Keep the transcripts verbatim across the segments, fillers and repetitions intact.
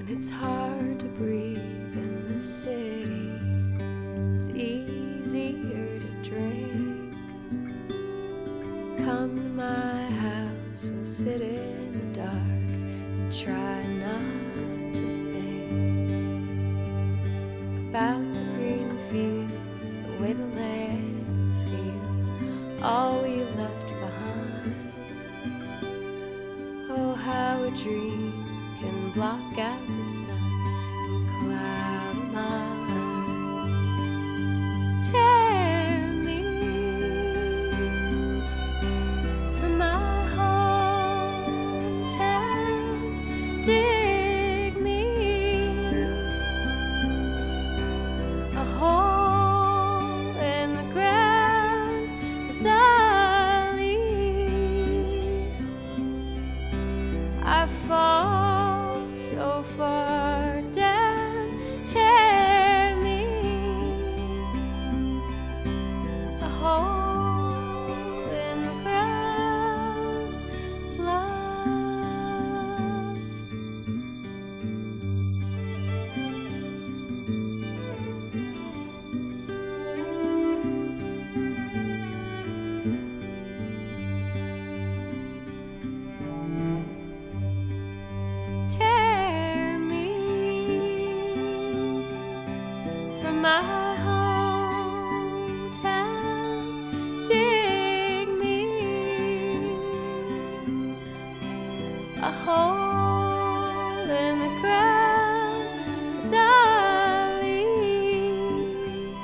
When it's hard to breathe in the city, it's easier to drink. Come to my house, we'll sit in the dark and try not to think about the green fields, the way the land feels, all we left behind. Oh, how a dream can block out the sun and cloud my mind. Tear me from my hometown, dig me a hole in the ground, 'cause I leave, I fall so far down. Tear me a hole in the ground, love. Tear me from my hometown, dig me a hole in the ground, 'cause I leave,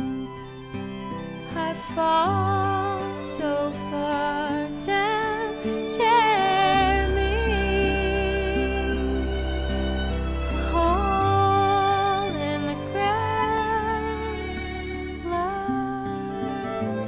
I fall so far down. Tear me a hole in the ground, love.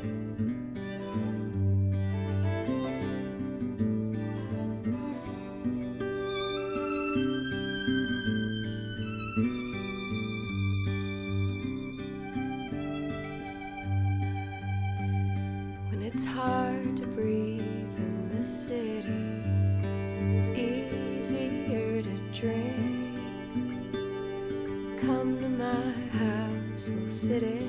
When it's hard to breathe in the city, it's easier to drink. Come to my house, we'll sit in